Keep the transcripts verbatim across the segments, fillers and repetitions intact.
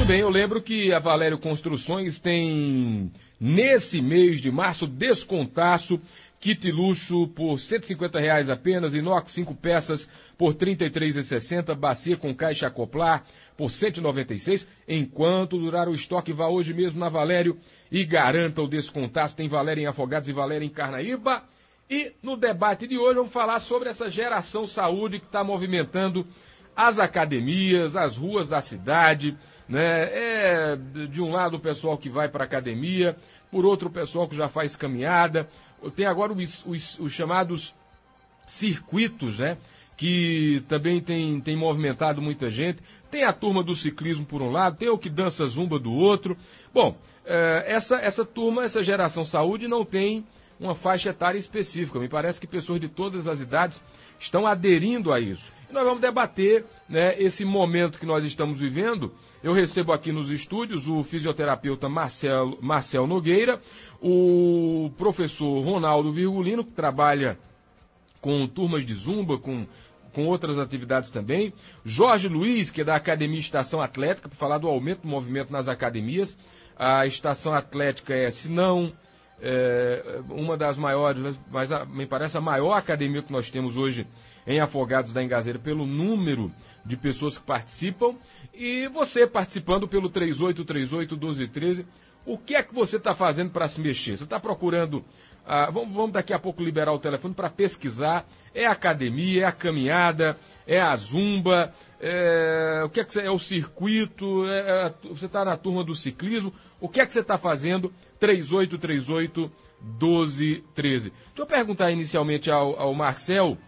bem, eu lembro que a Valério Construções tem, nesse mês de março, descontaço, kit luxo por cento e cinquenta reais apenas, inox cinco peças por trinta e três reais e sessenta centavos, bacia com caixa acoplar por cento e noventa e seis reais, enquanto durar o estoque, vá hoje mesmo na Valério e garanta o descontaço. Tem Valério em Afogados e Valério em Carnaíba. E no debate de hoje vamos falar sobre essa geração saúde que está movimentando as academias, as ruas da cidade, né? É de um lado o pessoal que vai para a academia, por outro o pessoal que já faz caminhada. Tem agora os, os, os chamados circuitos, né? Que também tem, tem movimentado muita gente. Tem a turma do ciclismo por um lado, tem o que dança zumba do outro. Bom, essa, essa turma, essa geração saúde não tem uma faixa etária específica. Me parece que pessoas de todas as idades estão aderindo a isso. E nós vamos debater, né, esse momento que nós estamos vivendo. Eu recebo aqui nos estúdios o fisioterapeuta Marcelo, Marcel Nogueira, o professor Ronaldo Virgulino, que trabalha com turmas de zumba, com, com outras atividades também. Jorge Luiz, que é da Academia Estação Atlética, para falar do aumento do movimento nas academias. A Estação Atlética é, se não é, uma das maiores, mas a, me parece a maior academia que nós temos hoje em Afogados da Engazeira, pelo número de pessoas que participam. E você participando pelo três oito três oito, um dois um três, o que é que você está fazendo para se mexer? Você está procurando, ah, vamos, vamos daqui a pouco liberar o telefone para pesquisar, é a academia, é a caminhada, é a zumba, é, o que é, que você, é o circuito, é, você está na turma do ciclismo, o que é que você está fazendo? três oito três oito, um dois um três. Deixa eu perguntar inicialmente ao, ao Marcel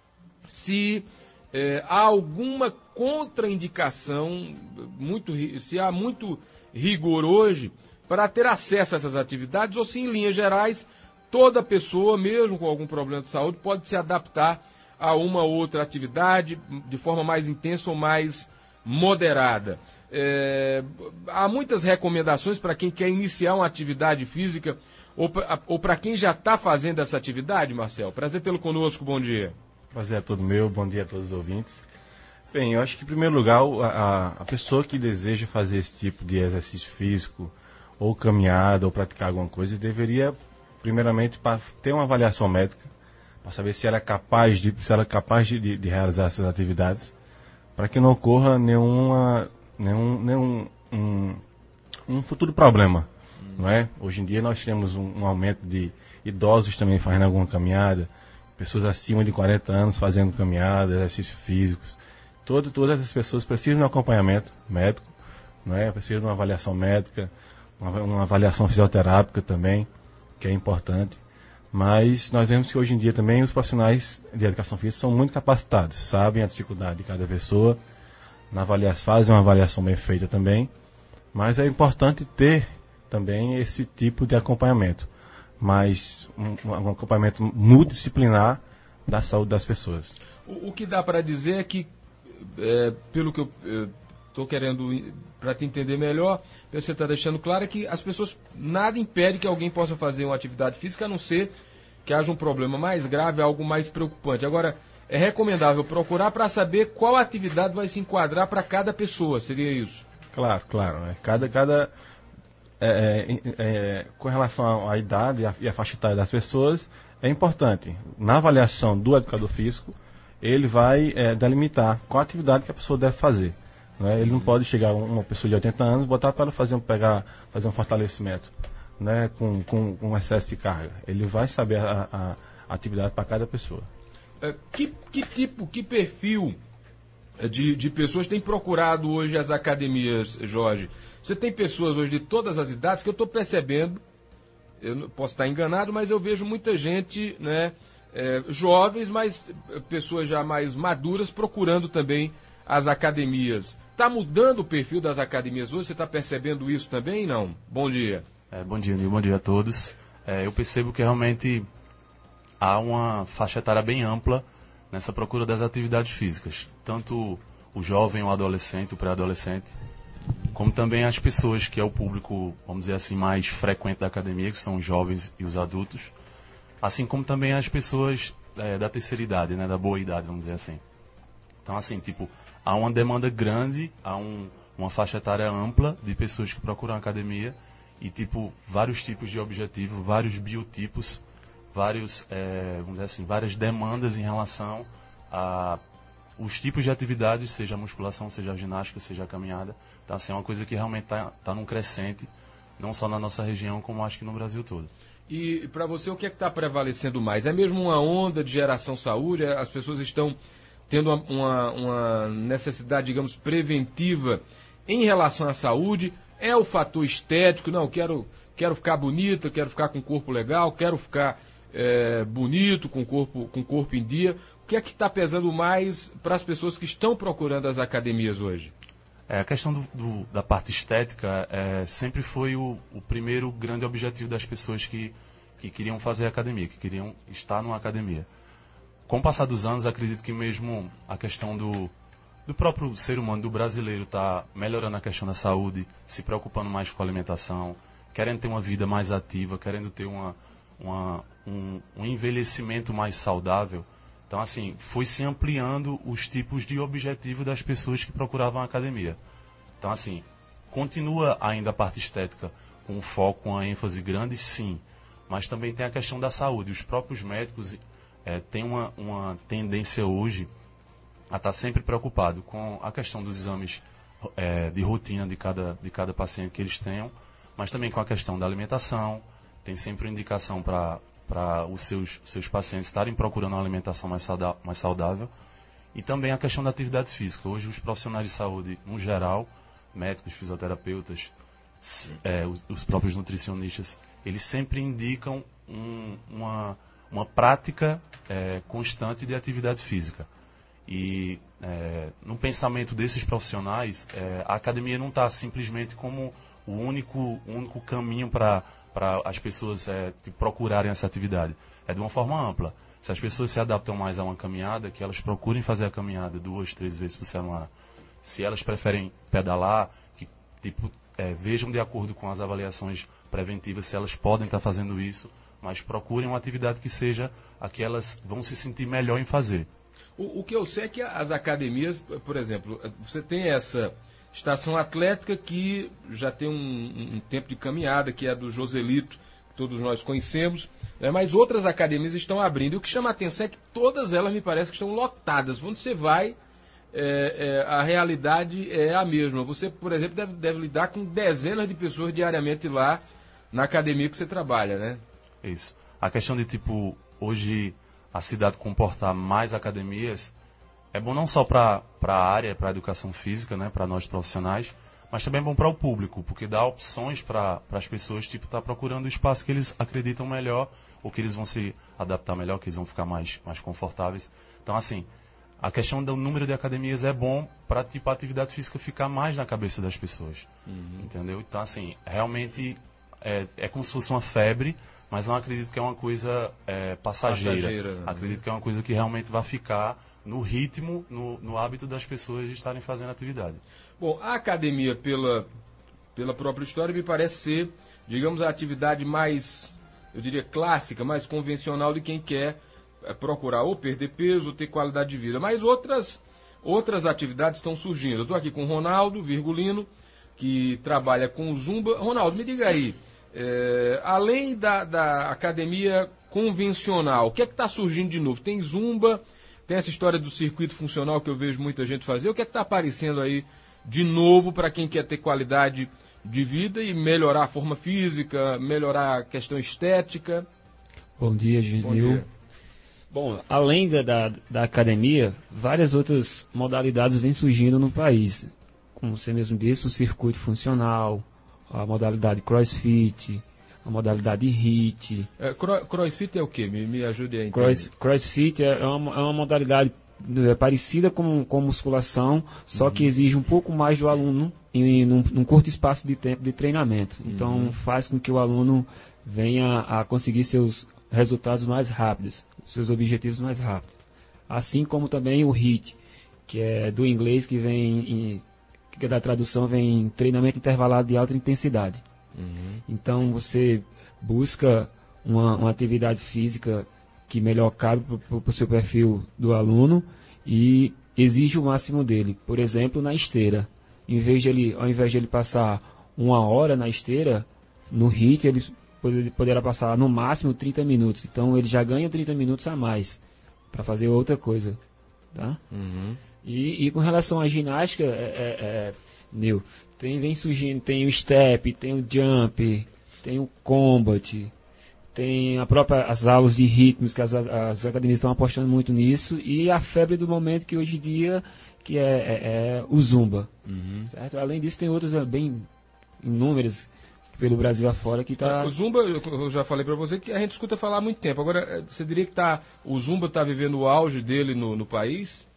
se é, há alguma contraindicação, muito, se há muito rigor hoje para ter acesso a essas atividades, ou se em linhas gerais toda pessoa, mesmo com algum problema de saúde, pode se adaptar a uma outra atividade de forma mais intensa ou mais moderada. É, há muitas recomendações para quem quer iniciar uma atividade física ou para quem já está fazendo essa atividade, Marcel. Prazer tê-lo conosco, bom dia. Prazer é todo meu, bom dia a todos os ouvintes. Bem, eu acho que em primeiro lugar a, a pessoa que deseja fazer esse tipo de exercício físico, ou caminhada, ou praticar alguma coisa, deveria primeiramente ter uma avaliação médica, para saber se ela é capaz de, se ela é capaz de, de realizar essas atividades, para que não ocorra nenhuma, nenhum, nenhum um, um futuro problema, hum. não é? Hoje em dia nós temos um, um aumento de idosos também fazendo alguma caminhada, pessoas acima de quarenta anos fazendo caminhada, exercícios físicos. Todas, todas essas pessoas precisam de um acompanhamento médico, não é? Precisam de uma avaliação médica, uma, uma avaliação fisioterápica também, que é importante. Mas nós vemos que hoje em dia também os profissionais de educação física são muito capacitados, sabem a dificuldade de cada pessoa, na avalia, fazem uma avaliação bem feita também, mas é importante ter também esse tipo de acompanhamento, mas um, um acompanhamento multidisciplinar da saúde das pessoas. O, o que dá para dizer é que, é, pelo que eu estou querendo, para te entender melhor, você está deixando claro é que as pessoas, nada impede que alguém possa fazer uma atividade física, a não ser que haja um problema mais grave, algo mais preocupante. Agora, é recomendável procurar para saber qual atividade vai se enquadrar para cada pessoa, seria isso? Claro, claro. É. Cada, cada, é, é, é, com relação à idade e à, e à faixa etária das pessoas, é importante. Na avaliação do educador físico, ele vai é, delimitar qual atividade que a pessoa deve fazer. Né? Ele não pode chegar uma pessoa de oitenta anos e botar para ela fazer um, pegar, fazer um fortalecimento, né? com, com, com excesso de carga. Ele vai saber a, a, a atividade para cada pessoa. Que, que tipo, que perfil de, de pessoas tem procurado hoje as academias, Jorge? Você tem pessoas hoje de todas as idades que eu estou percebendo, eu posso estar enganado, mas eu vejo muita gente, né, é, jovens, mas pessoas já mais maduras procurando também as academias. Está mudando o perfil das academias hoje? Você está percebendo isso também? Não? Bom dia. É, bom dia, bom dia a todos. É, eu percebo que realmente há uma faixa etária bem ampla nessa procura das atividades físicas. Tanto o jovem, o adolescente, o pré-adolescente, como também as pessoas, que é o público, vamos dizer assim, mais frequente da academia, que são os jovens e os adultos, assim como também as pessoas é, da terceira idade, né, da boa idade, vamos dizer assim. Então, assim, tipo, há uma demanda grande, há um uma faixa etária ampla de pessoas que procuram academia e tipo vários tipos de objetivo, vários biotipos, vários, é, vamos dizer assim, várias demandas em relação a os tipos de atividades, seja a musculação, seja a ginástica, seja a caminhada. Então, assim, é uma coisa que realmente está tá num crescente, não só na nossa região, como acho que no Brasil todo. E para você, o que é que está prevalecendo mais? É mesmo uma onda de geração saúde? As pessoas estão tendo uma, uma, uma necessidade, digamos, preventiva em relação à saúde? É o fator estético? Não, quero, quero ficar bonita, quero ficar com o corpo legal, quero ficar é, bonito, com o corpo, com o corpo em dia. O que é que está pesando mais para as pessoas que estão procurando as academias hoje? É, a questão do, do, da parte estética é, sempre foi o, o primeiro grande objetivo das pessoas que, que queriam fazer academia, que queriam estar numa academia. Com o passar dos anos, acredito que mesmo a questão do, do próprio ser humano, do brasileiro, está melhorando a questão da saúde, se preocupando mais com a alimentação, querendo ter uma vida mais ativa, querendo ter uma, uma, um, um envelhecimento mais saudável. Então, assim, foi se ampliando os tipos de objetivo das pessoas que procuravam a academia. Então, assim, continua ainda a parte estética com um foco, com uma ênfase grande, sim. Mas também tem a questão da saúde. Os próprios médicos é, têm uma, uma tendência hoje a estar sempre preocupado com a questão dos exames é, de rotina de cada, de cada paciente que eles tenham, mas também com a questão da alimentação. Tem sempre indicação para... para os seus, seus pacientes estarem procurando uma alimentação mais saudável, mais saudável. E também a questão da atividade física. Hoje os profissionais de saúde, no geral, médicos, fisioterapeutas, é, os, os próprios nutricionistas, eles sempre indicam um, uma, uma prática é, constante de atividade física. E é, no pensamento desses profissionais, é, a academia não está simplesmente como o único, o único caminho para para as pessoas é, procurarem essa atividade. É de uma forma ampla. Se as pessoas se adaptam mais a uma caminhada, que elas procurem fazer a caminhada duas, três vezes por semana. Se elas preferem pedalar, que tipo, é, vejam de acordo com as avaliações preventivas se elas podem estar fazendo isso, mas procurem uma atividade que seja a que elas vão se sentir melhor em fazer. O, o que eu sei é que as academias, por exemplo, você tem essa estação atlética que já tem um, um tempo de caminhada, que é a do Joselito, que todos nós conhecemos, né? Mas outras academias estão abrindo. E o que chama a atenção é que todas elas me parece que estão lotadas. Quando você vai, é, é, a realidade é a mesma. Você, por exemplo, deve, deve lidar com dezenas de pessoas diariamente lá na academia que você trabalha, né? Isso. A questão de, tipo, hoje a cidade comportar mais academias é bom não só para a área, para a educação física, né, para nós profissionais, mas também é bom para o público, porque dá opções para as pessoas tipo estar tá procurando o espaço que eles acreditam melhor, ou que eles vão se adaptar melhor, que eles vão ficar mais, mais confortáveis. Então, assim, a questão do número de academias é bom para tipo, a atividade física ficar mais na cabeça das pessoas. Uhum. Entendeu? Então, assim, realmente é, é como se fosse uma febre, mas não acredito que é uma coisa é, passageira. passageira né? Acredito que é uma coisa que realmente vai ficar no ritmo, no, no hábito das pessoas de estarem fazendo atividade. Bom, a academia, pela, pela própria história, me parece ser, digamos, a atividade mais, eu diria, clássica, mais convencional de quem quer é, procurar ou perder peso ou ter qualidade de vida. Mas outras, outras atividades estão surgindo. Eu estou aqui com o Ronaldo Virgulino, que trabalha com Zumba. Ronaldo, me diga aí, é, além da, da academia convencional, o que é que está surgindo de novo? Tem Zumba, tem essa história do circuito funcional que eu vejo muita gente fazer. O que é que está aparecendo aí de novo para quem quer ter qualidade de vida e melhorar a forma física, melhorar a questão estética? Bom dia, Genil. Bom, além da, da, da academia, várias outras modalidades vêm surgindo no país. Como você mesmo disse, o circuito funcional, a modalidade crossfit, a modalidade HIIT. É, crossfit é o quê? Me, me ajude a entender. Cross, crossfit é uma, é uma modalidade é, parecida com, com musculação, só uhum. que exige um pouco mais do aluno em, em num, num curto espaço de tempo de treinamento. Uhum. Então faz com que o aluno venha a conseguir seus resultados mais rápidos, seus objetivos mais rápidos. Assim como também o HIIT, que é do inglês, que vem em, que da tradução vem em treinamento intervalado de alta intensidade. Uhum. Então você busca uma, uma atividade física que melhor cabe para o seu perfil do aluno e exige o máximo dele. Por exemplo, na esteira. em vez de ele, ao invés de ele passar uma hora na esteira, no H I I T ele poderá passar no máximo trinta minutos. Então ele já ganha trinta minutos a mais para fazer outra coisa. Tá? Uhum. E, e com relação à ginástica, é, é, é, Nil, tem, vem surgindo, tem o step, tem o jump, tem o combat, tem a própria, as aulas de ritmos, que as, as academias estão apostando muito nisso, e a febre do momento que hoje em dia, que é, é, é o Zumba. Uhum. Certo? Além disso, tem outras bem inúmeras pelo Brasil afora que está... O Zumba, eu já falei para você que a gente escuta falar há muito tempo. Agora, você diria que tá, o Zumba está vivendo o auge dele no, no país?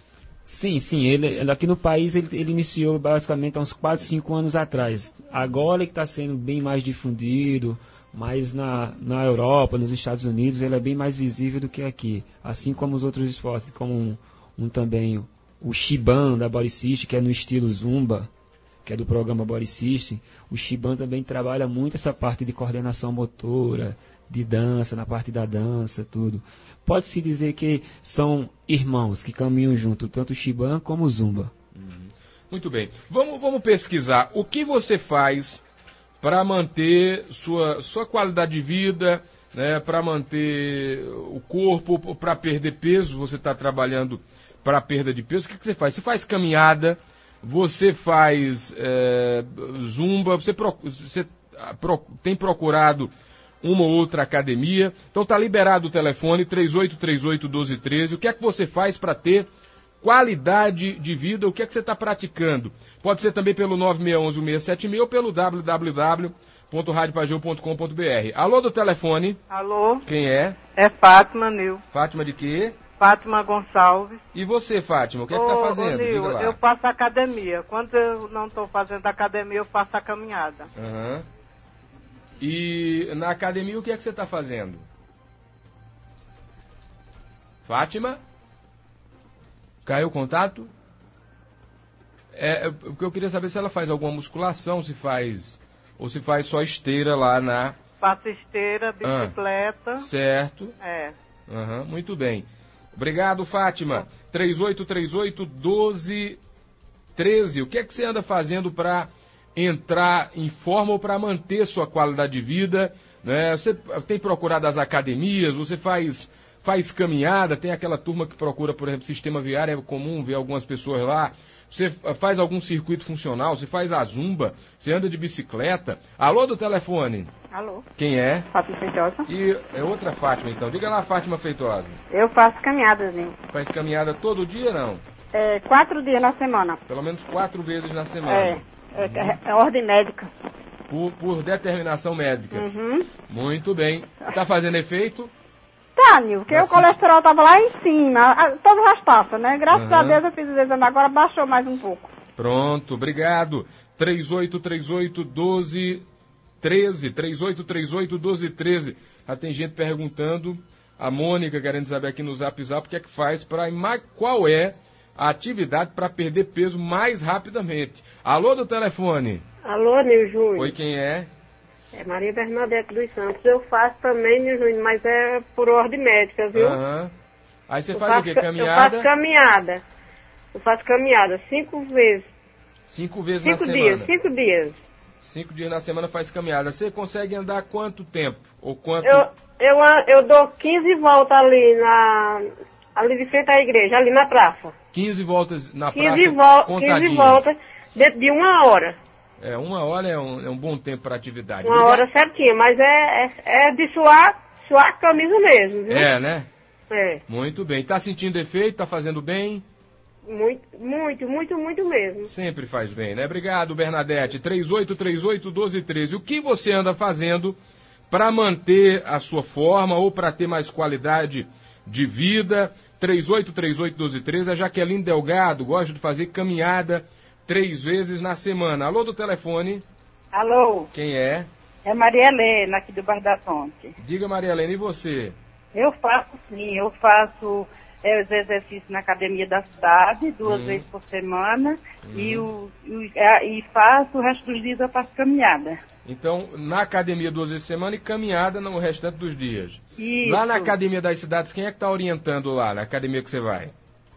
Sim, sim. Ele, aqui no país ele, ele iniciou basicamente há uns quatro, cinco anos atrás. Agora é que está sendo bem mais difundido, mas na, na Europa, nos Estados Unidos, ele é bem mais visível do que aqui. Assim como os outros esportes, como um, um também o Shiban da Body System, que é no estilo Zumba, que é do programa Body System. O Shiban também trabalha muito essa parte de coordenação motora, de dança, na parte da dança, tudo. Pode-se dizer que são irmãos que caminham junto, tanto o Shiban como o Zumba. Uhum. Muito bem. Vamos, vamos pesquisar. O que você faz para manter sua, sua qualidade de vida, né, para manter o corpo, para perder peso? Você está trabalhando para perda de peso. O que, que você faz? Você faz caminhada, você faz é, Zumba, você, pro, você pro, tem procurado uma ou outra academia. Então está liberado o telefone três oito três oito, um dois um três. O que é que você faz para ter qualidade de vida? O que é que você está praticando? Pode ser também pelo nove seis um um, seis sete zero ou pelo w w w ponto rádio pageu ponto com ponto b r. Alô do telefone. Alô? Quem é? É Fátima, Nil. Fátima de quê? Fátima Gonçalves. E você, Fátima, o que é que ô, está fazendo? Ô, Nil, Diga lá. eu faço academia. Quando eu não estou fazendo academia, eu faço a caminhada. Uhum. E na academia, o que é que você está fazendo? Fátima? Caiu o contato? É, o que eu queria saber se ela faz alguma musculação, se faz, ou se faz só esteira lá na... Faço esteira, bicicleta. Ah, certo. É. Uhum, muito bem. Obrigado, Fátima. três oito três oito, um dois um três. O que é que você anda fazendo para entrar em forma ou para manter sua qualidade de vida? Né? Você tem procurado as academias, você faz, faz caminhada, tem aquela turma que procura, por exemplo, sistema viário, é comum ver algumas pessoas lá. Você faz algum circuito funcional, você faz a zumba, você anda de bicicleta. Alô do telefone? Alô? Quem é? Fátima Feitosa. E é outra Fátima, então. Diga lá, Fátima Feitosa. Eu faço caminhadas, hein? Faz caminhada todo dia, não? É, quatro dias na semana. Pelo menos quatro vezes na semana. É, é, é, é ordem médica. Por, por determinação médica. Uhum. Muito bem. Tá fazendo efeito? Tá, Nil, porque Mas o colesterol tava lá em cima, a- todas as taças, né? Graças Uhum. a Deus eu fiz o exame agora, baixou mais um pouco. Pronto, obrigado. três oito três oito, um dois um três. três oito três oito, um dois um três. Já tem gente perguntando, a Mônica querendo saber aqui no Zap Zap o que é que faz para... Qual é a atividade para perder peso mais rapidamente? Alô do telefone? Alô, Nil Júnior. Oi, quem é? É Maria Bernadette dos Santos. Eu faço também, Nil Júnior, mas é por ordem médica, viu? Aham. Aí você Eu faz faço o quê? ca- Caminhada? Eu faço caminhada. Eu faço caminhada cinco vezes. Cinco vezes Cinco na dias, semana. cinco dias. Cinco dias na semana faz caminhada. Você consegue andar quanto tempo? Ou quanto? Eu, eu, an- eu dou quinze voltas ali na... Ali de frente à igreja, ali na praça. quinze voltas na quinze, praça vo quinze contadinhas. voltas dentro de uma hora. É, uma hora é um, é um bom tempo para atividade. Uma Obrigado. hora certinha, mas é, é, é de suar, suar a camisa mesmo, viu? É, né? É. Muito bem. Tá sentindo efeito? Tá fazendo bem? Muito, muito, muito, muito mesmo. Sempre faz bem, né? Obrigado, Bernadette. três oito três oito, um dois um três. O que você anda fazendo para manter a sua forma ou para ter mais qualidade de vida? três oito três oito, um dois um três. A Jaqueline Delgado gosta de fazer caminhada três vezes na semana. Alô do telefone? Alô? Quem é? É Maria Helena, aqui do Bar da Fonte. Diga, Maria Helena, e você? Eu faço sim, eu faço é, os exercícios na academia da cidade, duas Hum. vezes por semana, Hum. e, o, e, o- é, e faço o resto dos dias eu faço caminhada. Então, na academia duas vezes por semana e caminhada no restante dos dias. Isso. Lá na academia das cidades, quem é que está orientando lá, na academia que você vai?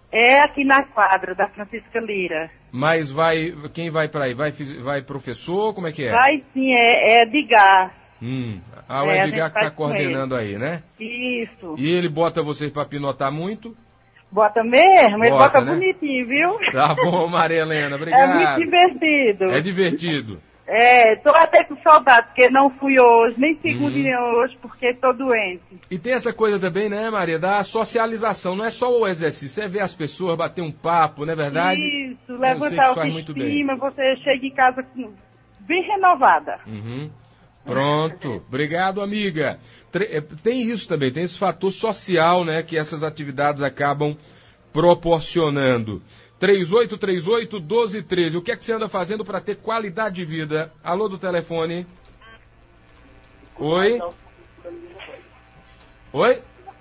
É aqui na quadra da Francisca Lira. Mas vai, quem vai para aí? Vai, vai professor? Como é que é? Vai sim, é, é Edgar. Hum, ah, o É, a Edgar gente que está faz com coordenando aí, né? Isso. E ele bota vocês para pinotar muito? Bota mesmo, ele Bota, bota né? bonitinho, viu? Tá bom, Maria Helena, É obrigado. muito divertido. É divertido. É, tô até com saudade, porque não fui hoje, nem segunda Uhum. nem hoje, porque tô doente. E tem essa coisa também, né, Maria, da socialização. Não é só o exercício, é ver as pessoas, bater um papo, não é verdade? Isso, Eu sei que levantar isso a faz muito bem. autoestima, você chega em casa com- bem renovada. Uhum. Pronto. Obrigado, amiga. Tre- eh, Tem isso também, tem esse fator social, né, que essas atividades acabam proporcionando. três oito três oito, um dois um três. O que é que você anda fazendo para ter qualidade de vida? Alô do telefone? Oi? Oi?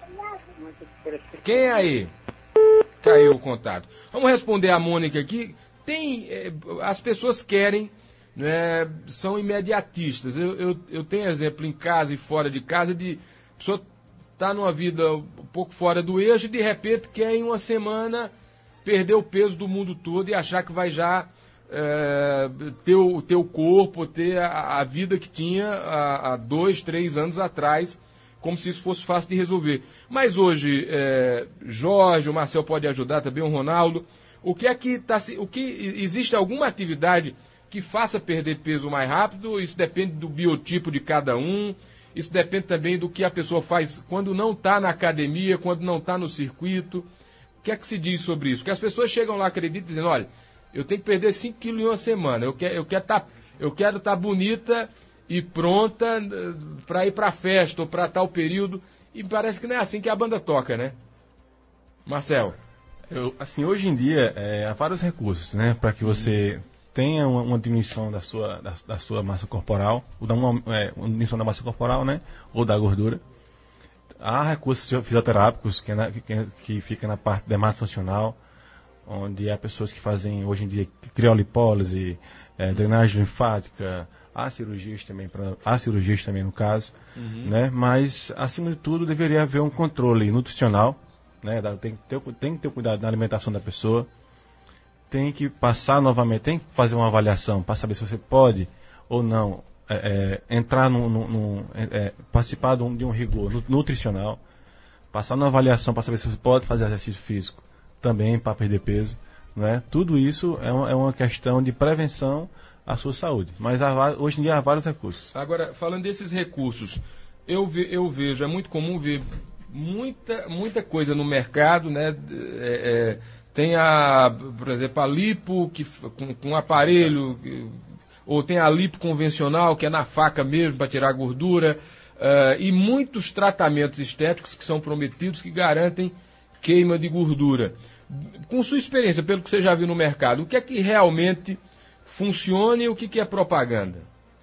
Quem é aí? Caiu o contato. Vamos responder a Mônica aqui. Tem, eh, as pessoas querem, né, são imediatistas. Eu, eu, eu tenho exemplo em casa e fora de casa de pessoa tá numa vida um pouco fora do eixo e de repente quer em uma semana perder o peso do mundo todo e achar que vai já é, ter, o, ter o corpo, ter a, a vida que tinha há, há dois, três anos atrás, como se isso fosse fácil de resolver. Mas hoje, é, Jorge, o Marcel pode ajudar também, o Ronaldo. O que é que tá, o que existe alguma atividade que faça perder peso mais rápido? Isso depende do biotipo de cada um. Isso depende também do que a pessoa faz quando não está na academia, quando não está no circuito. O que é que se diz sobre isso? Porque as pessoas chegam lá, acreditam, dizendo, olha, eu tenho que perder cinco quilos em uma semana, eu quero eu quero tá, eu quero estar bonita e pronta para ir para a festa ou para tal período. E parece que não é assim que a banda toca, né? Marcel. Eu, assim, hoje em dia, é, há vários recursos, né, para que você tenha uma, uma diminuição da sua, da, da sua massa corporal, ou da uma, é, uma diminuição da massa corporal, né, ou da gordura. Há recursos fisioterápicos que, é na, que, que fica na parte dermatofuncional, onde há pessoas que fazem, hoje em dia, criolipólise, é, drenagem linfática, há cirurgias também, pra, há cirurgias também no caso, uhum. né, mas, acima de tudo, deveria haver um controle nutricional, né, tem que ter, tem que ter cuidado na alimentação da pessoa, tem que passar novamente, tem que fazer uma avaliação para saber se você pode ou não é, é, entrar no, no, no é, participar de um, de um rigor nutricional, passar uma avaliação para saber se você pode fazer exercício físico também para perder peso, né? Tudo isso é uma, é uma questão de prevenção à sua saúde, mas há, hoje em dia há vários recursos. Agora, falando desses recursos, eu, ve, eu vejo, é muito comum ver muita, muita coisa no mercado, né? É, é, tem a, por exemplo, a lipo que, com, com aparelho, ou tem a lipo convencional, que é na faca mesmo, para tirar a gordura, uh, e muitos tratamentos estéticos que são prometidos que garantem queima de gordura. Com sua experiência, pelo que você já viu no mercado, o que é que realmente funciona e o que, que é propaganda?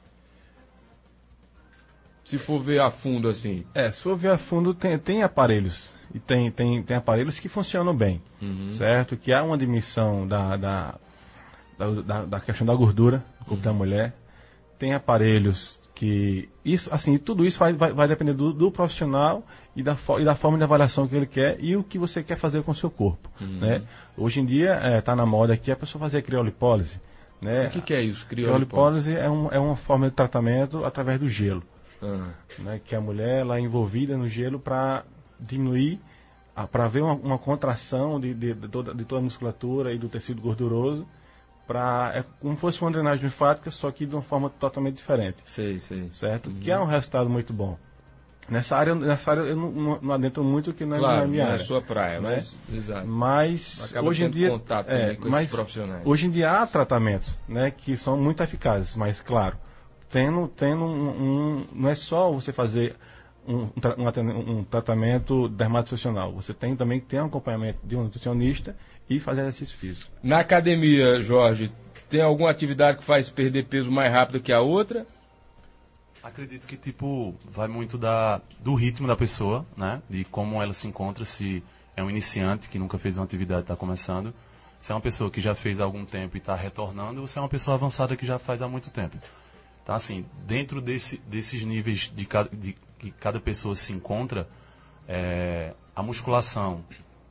Se for ver a fundo assim. É, se for ver a fundo, tem, tem aparelhos. E tem, tem, tem aparelhos que funcionam bem. Uhum. Certo? Que há uma diminuição da, da, da, da questão da gordura do corpo uhum. da mulher. Tem aparelhos que. Isso, assim, tudo isso vai, vai, vai depender do, do profissional e da, e da forma de avaliação que ele quer e o que você quer fazer com o seu corpo. Uhum. Né? Hoje em dia está é, na moda aqui a pessoa fazer criolipólise. Né? O que, que é isso? Criolipólise, criolipólise é, um, é uma forma de tratamento através do gelo. Uhum. Né, que a mulher ela é envolvida no gelo para diminuir, para ver uma, uma contração de, de, de, toda, de toda a musculatura e do tecido gorduroso, pra, é como se fosse uma drenagem linfática, só que de uma forma totalmente diferente. Sei, sei. Certo? Uhum. Que é um resultado muito bom. Nessa área, nessa área eu não, não, não adentro muito, que não é claro, minha não área. é sua praia, né? mas, exato. mas acaba hoje em dia, contato é, com mas esses profissionais. Hoje em dia há tratamentos, né, que são muito eficazes, mas claro, tendo, tendo um, um, não é só você fazer um, um, um tratamento dermatofuncional, você tem também que ter um acompanhamento de um nutricionista e fazer exercício físico. Na academia, Jorge, tem alguma atividade que faz perder peso mais rápido que a outra? Acredito que, tipo, vai muito da, do ritmo da pessoa, né? De como ela se encontra, se é um iniciante que nunca fez uma atividade e está começando, se é uma pessoa que já fez há algum tempo e está retornando, ou se é uma pessoa avançada que já faz há muito tempo. Então, assim, dentro desse, desses níveis de, de que cada pessoa se encontra, é, a musculação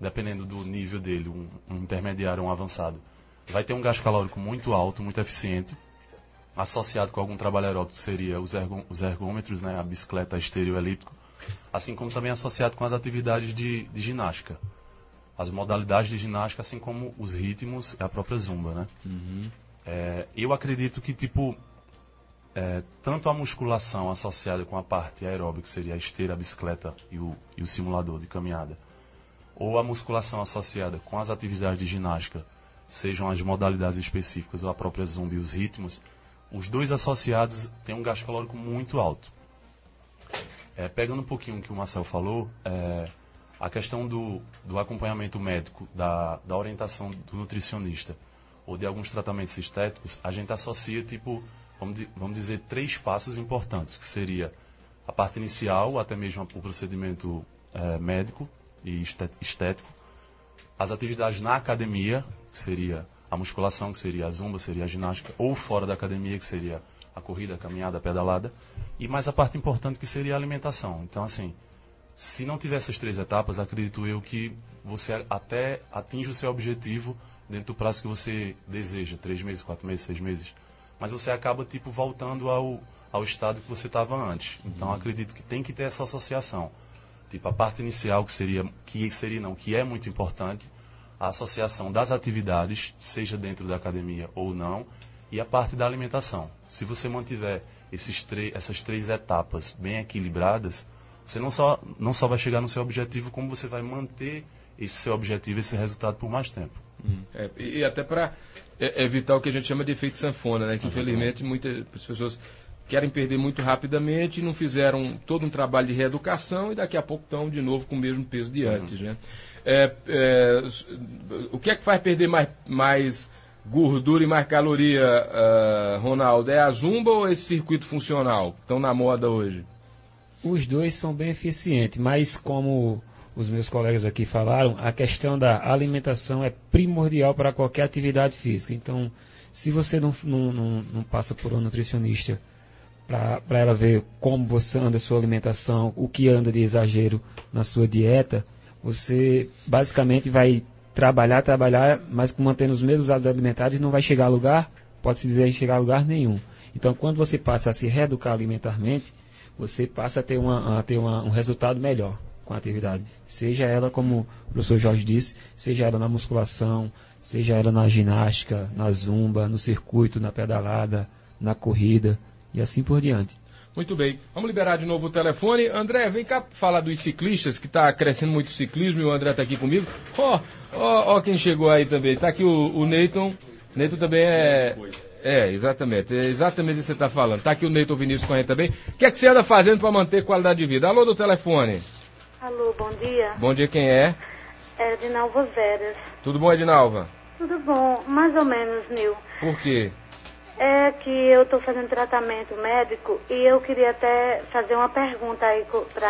dependendo do nível dele, um, um intermediário ou um avançado, vai ter um gasto calórico muito alto, muito eficiente, associado com algum trabalho aeróbico, que seria os, ergo, os ergômetros, né, a bicicleta estereoelíptico, assim como também associado com as atividades de, de ginástica, as modalidades de ginástica, assim como os ritmos e a própria zumba, né? Uhum. É, eu acredito que, tipo, é, tanto a musculação associada com a parte aeróbica, que seria a esteira, a bicicleta e o, e o simulador de caminhada, ou a musculação associada com as atividades de ginástica, sejam as modalidades específicas ou a própria zumba e os ritmos, os dois associados têm um gasto calórico muito alto. É, pegando um pouquinho o que o Marcel falou, é, a questão do, do acompanhamento médico, da, da orientação do nutricionista ou de alguns tratamentos estéticos, a gente associa, tipo, vamos, vamos dizer, três passos importantes, que seria a parte inicial, até mesmo o procedimento é, médico e estético, as atividades na academia, que seria a musculação, que seria a zumba, seria a ginástica, ou fora da academia, que seria a corrida, a caminhada, a pedalada, e mais a parte importante, que seria a alimentação. Então, assim, se não tiver essas três etapas, acredito eu que você até atinge o seu objetivo dentro do prazo que você deseja, três meses, quatro meses, seis meses, mas você acaba, tipo, voltando ao, ao estado que você estava antes. Então, uhum. acredito que tem que ter essa associação. Tipo, a parte inicial, que seria, que seria não, que é muito importante, a associação das atividades, seja dentro da academia ou não, e a parte da alimentação. Se você mantiver esses essas três etapas bem equilibradas, você não só, não só vai chegar no seu objetivo, como você vai manter esse seu objetivo, esse resultado por mais tempo. Hum. É, e até para evitar o que a gente chama de efeito sanfona, né? Que infelizmente muitas pessoas querem perder muito rapidamente, não fizeram todo um trabalho de reeducação e daqui a pouco estão de novo com o mesmo peso de antes, uhum. né? É, é, o que é que faz perder mais, mais gordura e mais caloria, uh, Ronaldo? É a zumba ou esse circuito funcional que estão na moda hoje? Os dois são bem eficientes, mas como os meus colegas aqui falaram, a questão da alimentação é primordial para qualquer atividade física. Então, se você não, não, não, não passa por um nutricionista para ela ver como você anda a sua alimentação, o que anda de exagero na sua dieta, você basicamente vai trabalhar, trabalhar, mas mantendo os mesmos hábitos alimentares não vai chegar a lugar, pode-se dizer, chegar a lugar nenhum. Então, quando você passa a se reeducar alimentarmente, você passa a ter, uma, a ter uma, um resultado melhor com a atividade. Seja ela, como o professor Jorge disse, seja ela na musculação, seja ela na ginástica, na zumba, no circuito, na pedalada, na corrida e assim por diante. Muito bem. Vamos liberar de novo o telefone. André, vem cá falar dos ciclistas, que está crescendo muito o ciclismo, e o André está aqui comigo. Ó, ó, ó quem chegou aí também. Está aqui o, o Neyton. Neyton também é... É, exatamente. É exatamente isso que você está falando. Está aqui o Neyton Vinícius com a gente também. O que é que você anda fazendo para manter qualidade de vida? Alô do telefone. Alô, bom dia. Bom dia, quem é? É Edinalva Veras. Tudo bom, Edinalva? Tudo bom, mais ou menos, Nil. Por quê? É que eu estou fazendo tratamento médico e eu queria até fazer uma pergunta aí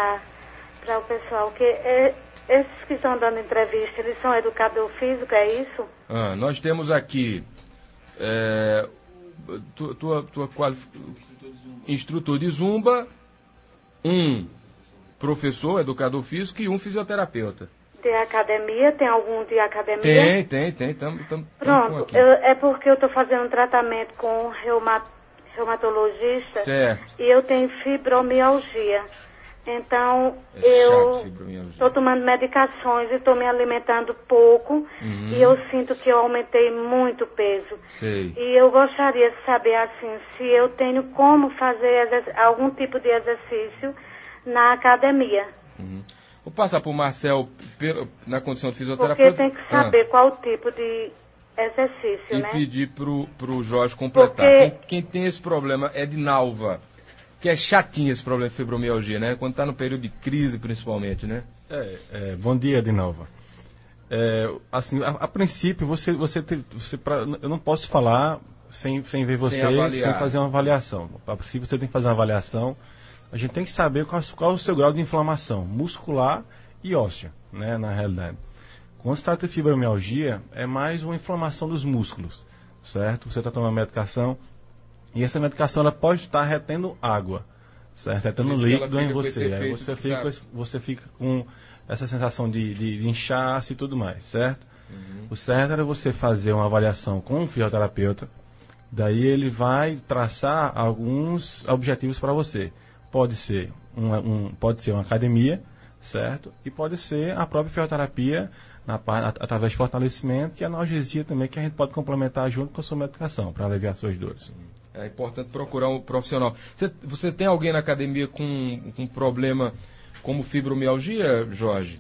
para o pessoal, que é, esses que estão dando entrevista, eles são educador físico, é isso? Ah, nós temos aqui é, tua, tua, tua qualif... instrutor de zumba, um professor, educador físico e um fisioterapeuta. De academia? Tem algum de academia? Tem, tem, tem. Tam, tam, Pronto, eu, é porque eu estou fazendo um tratamento com um reumat, reumatologista. Certo. E eu tenho fibromialgia. Então, é eu estou tomando medicações e estou me alimentando pouco. Uhum. E eu sinto que eu aumentei muito peso. Sei. E eu gostaria de saber, assim, se eu tenho como fazer algum tipo de exercício na academia. Uhum. Vou passar para o Marcel na condição de fisioterapeuta. Porque tem que saber ah. qual tipo de exercício, e né? E pedir para o Jorge completar. Porque... Quem, quem tem esse problema é de Nalva, que é chatinho esse problema de fibromialgia, né? Quando está no período de crise, principalmente, né? É, é, bom dia, Edinalva. É, assim, a, a princípio, você, você, tem, você pra, eu não posso falar sem, sem ver você, sem, sem fazer uma avaliação. A princípio, você tem que fazer uma avaliação. A gente tem que saber qual, qual é o seu grau de inflamação muscular e óssea, né, na realidade. Quando se trata de fibromialgia, é mais uma inflamação dos músculos, certo? Você está tomando medicação e essa medicação ela pode estar retendo água, certo? Retendo líquido em você. Aí você fica, você fica com essa sensação de, de, de inchaço e tudo mais, certo? Uhum. O certo era você fazer uma avaliação com um fisioterapeuta, daí ele vai traçar alguns objetivos para você. Pode ser, uma, um, pode ser uma academia, certo? E pode ser a própria fisioterapia na, através de fortalecimento e analgesia também, que a gente pode complementar junto com a sua medicação para aliviar suas dores. É importante procurar um profissional. Você, você tem alguém na academia com, com problema como fibromialgia, Jorge?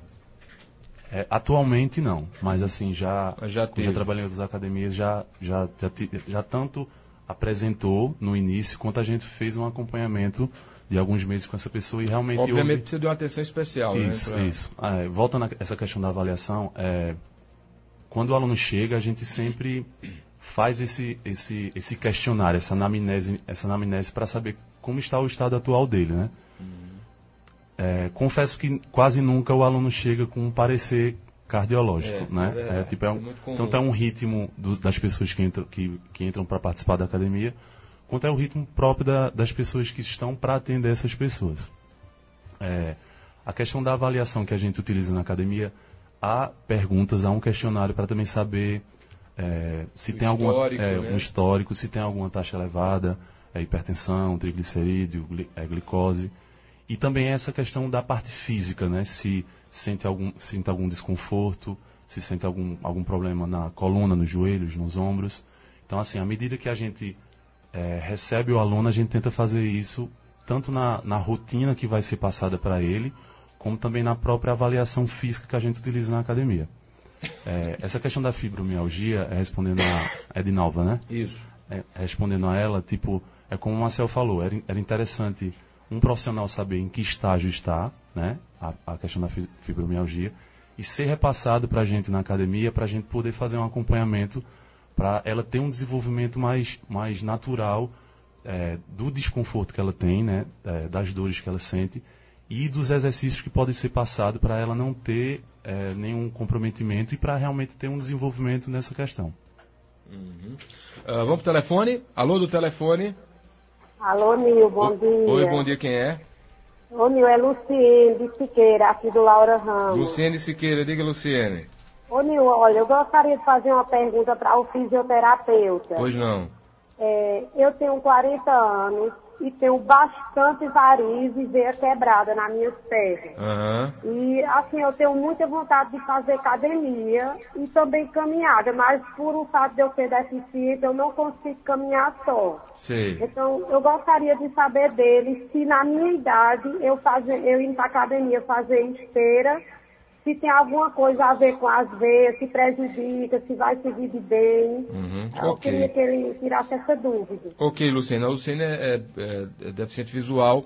É, atualmente não, mas assim, já, já, já trabalhei em outras academias, já, já, já, já tanto apresentou no início, quanto a gente fez um acompanhamento de alguns meses com essa pessoa e realmente... Obviamente houve... precisa de uma atenção especial, isso, né? Pra... Isso, é, volta a essa questão da avaliação, é, quando o aluno chega, a gente sempre faz esse, esse, esse questionário, essa anamnese, essa anamnese para saber como está o estado atual dele, né? Uhum. É, confesso que quase nunca o aluno chega com um parecer cardiológico, é, né? É, é, tipo, é um, é então é um ritmo do, das pessoas que entram, que, que entram para participar da academia, quanto é o ritmo próprio da, das pessoas que estão para atender essas pessoas. É, a questão da avaliação que a gente utiliza na academia, há perguntas, há um questionário para também saber é, se o tem alguma, é, né? um histórico, se tem alguma taxa elevada, é, hipertensão, triglicerídeo, gli, é, glicose. E também essa questão da parte física, né? Se sente algum, sente algum desconforto, se sente algum, algum problema na coluna, nos joelhos, nos ombros. Então, assim, à medida que a gente é, recebe o aluno, a gente tenta fazer isso tanto na, na rotina que vai ser passada para ele, como também na própria avaliação física que a gente utiliza na academia. É, essa questão da fibromialgia, é respondendo a Edinalva, né? Isso. É, respondendo a ela, tipo, é como o Marcel falou, era, era interessante um profissional saber em que estágio está, né, a, a questão da fibromialgia, e ser repassado para a gente na academia, para a gente poder fazer um acompanhamento, para ela ter um desenvolvimento mais, mais natural é, do desconforto que ela tem, né, é, das dores que ela sente, e dos exercícios que podem ser passados para ela não ter é, nenhum comprometimento e para realmente ter um desenvolvimento nessa questão. Uhum. Uh, vamos para o telefone. Alô do telefone. Alô, Nil, bom o, dia. Oi, bom dia, quem é? Ô, Nil, é Luciene de Siqueira, aqui do Laura Ramos. Luciene Siqueira, diga, Luciene. Ô, Nil, olha, eu gostaria de fazer uma pergunta para o fisioterapeuta. Pois não. É, eu tenho quarenta anos e tenho bastante varizes e veia quebrada nas minhas pernas. Uhum. E, assim, eu tenho muita vontade de fazer academia e também caminhada, mas por o fato de eu ser deficiente, eu não consigo caminhar só. Sei. Então, eu gostaria de saber dele se na minha idade eu, fazer, eu ir para academia fazer esteira, se tem alguma coisa a ver com as veias, se prejudica, se vai se viver bem. Uhum. Eu Okay. queria que ele tirasse essa dúvida. Ok, Luciana. A Luciana é, é, é deficiente visual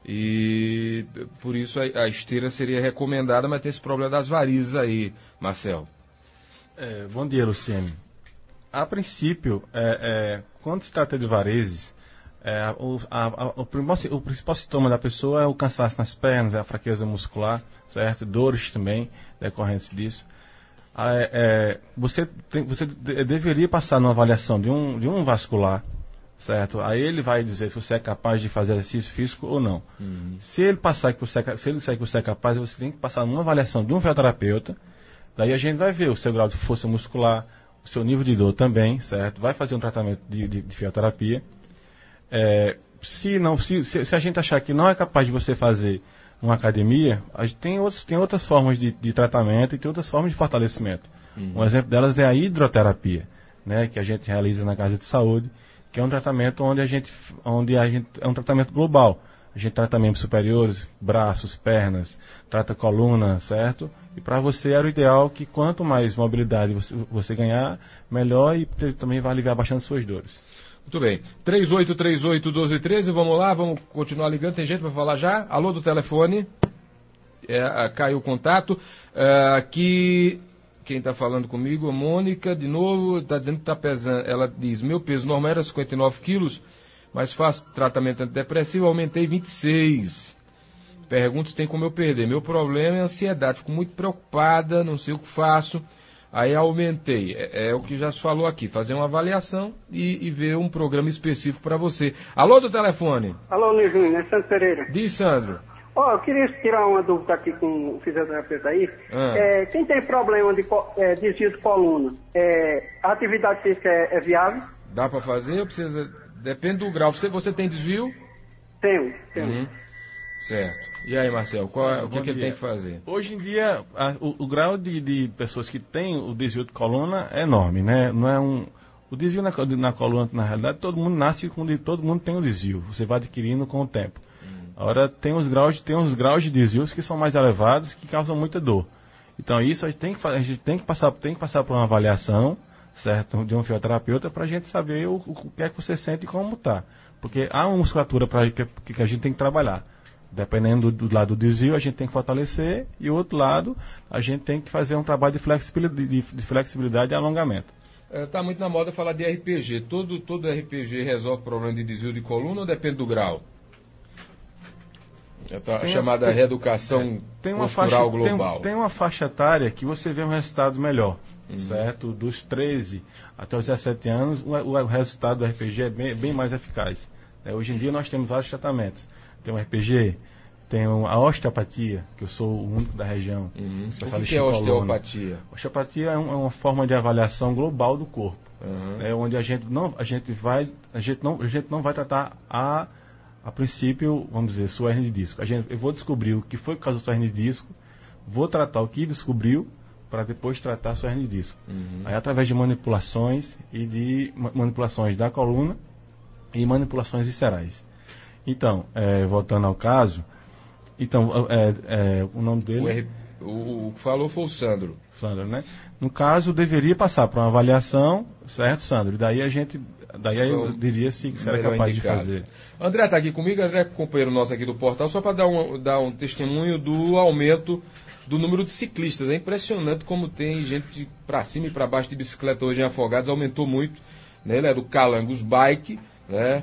e por isso a, a esteira seria recomendada, mas tem esse problema das varizes aí, Marcel. É, bom dia, Luciane. A princípio, é, é, quando se trata de varizes, é, o, a, a, o, o principal sintoma da pessoa é o cansaço nas pernas, é a fraqueza muscular, certo? Dores também decorrentes disso. É, é, você, tem, você deveria passar numa avaliação de um, de um vascular, certo? Aí ele vai dizer se você é capaz de fazer exercício físico ou não. Uhum. Se ele passar que você é, se ele disser que você é capaz, você tem que passar numa avaliação de um fisioterapeuta. Daí a gente vai ver o seu grau de força muscular, o seu nível de dor também, certo? Vai fazer um tratamento de, de, de fisioterapia. É, se, não, se, se a gente achar que não é capaz de você fazer uma academia, a gente tem, outros, tem outras formas de, de tratamento e tem outras formas de fortalecimento. Uhum. Um exemplo delas é a hidroterapia, né, que a gente realiza na Casa de Saúde, que é um tratamento onde a gente, onde a gente é um tratamento global. A gente trata membros superiores, braços, pernas, trata coluna, certo? E para você era o ideal que quanto mais mobilidade você, você ganhar, melhor, e também vai aliviar bastante suas dores. Muito bem. três oito três oito, um dois um três, vamos lá, vamos continuar ligando. Tem gente para falar já? Alô do telefone. É, caiu o contato. É, aqui, quem está falando comigo, a Mônica, de novo, está dizendo que está pesando. Ela diz, meu peso normal era cinquenta e nove quilos, mas faço tratamento antidepressivo, aumentei vinte e seis. Pergunta se tem como eu perder. Meu problema é ansiedade, fico muito preocupada, não sei o que faço. Aí aumentei, é, é o que já se falou aqui, fazer uma avaliação e, e ver um programa específico para você. Alô do telefone? Alô, Nil Júnior, é Sandro Pereira. Diz, Sandro. Ó, oh, eu queria tirar uma dúvida aqui com o fisioterapeuta aí. Ah. É, quem tem problema de é, desvio de coluna, é, a atividade física é, é viável? Dá para fazer ou precisa... Depende do grau. Você, você tem desvio? Tenho, tenho. Uhum. Certo. E aí, Marcelo, qual é, o que, que ele tem que fazer? Hoje em dia, a, o, o grau de, de pessoas que têm o desvio de coluna é enorme, né? Não é um... O desvio na, na coluna, na realidade, todo mundo nasce com... Todo mundo tem um desvio. Você vai adquirindo com o tempo. Agora tem os graus, tem uns graus de desvios que são mais elevados, que causam muita dor. Então isso a gente tem que, a gente tem que passar, tem que passar por uma avaliação, certo, de um fisioterapeuta para a gente saber o, o que é que você sente e como está. Porque há uma musculatura pra, que, que a gente tem que trabalhar. Dependendo do, do lado do desvio, a gente tem que fortalecer, e o outro lado, a gente tem que fazer um trabalho de flexibilidade, de, de flexibilidade e alongamento. Está muito na moda falar de R P G. Todo, todo R P G resolve problema de desvio de coluna ou depende do grau? A tem, chamada tem, reeducação tem uma postural faixa, global. Tem, tem uma faixa etária que você vê um resultado melhor, uhum. certo? Dos treze até os dezessete anos, o, o resultado do R P G é bem, bem mais eficaz. É, hoje em dia nós temos vários tratamentos. Tem o R P G, tem a osteopatia, que eu sou o único da região. Uhum. O que é osteopatia? Osteopatia é, um, é uma forma de avaliação global do corpo. Uhum. É onde a gente não, a gente vai, a gente não, a gente não vai tratar a A princípio, vamos dizer, sua hernia de disco. A gente, eu vou descobrir o que foi que causou sua hernia de disco, vou tratar o que descobriu, para depois tratar a sua hernia de disco. Uhum. Aí, através de manipulações, e de manipulações da coluna e manipulações viscerais. Então, é, voltando ao caso, então, é, é, o nome dele... O, R... o, o que falou foi o Sandro. Sandro, né? No caso, deveria passar para uma avaliação, certo, Sandro? E daí a gente... Daí eu diria se era capaz indicado. de fazer. André está aqui comigo, André é companheiro nosso aqui do portal, só para dar um, dar um testemunho do aumento do número de ciclistas. É impressionante como tem gente para cima e para baixo de bicicleta hoje em Afogados, aumentou muito. Né? Ele é do Calangos Bike, né?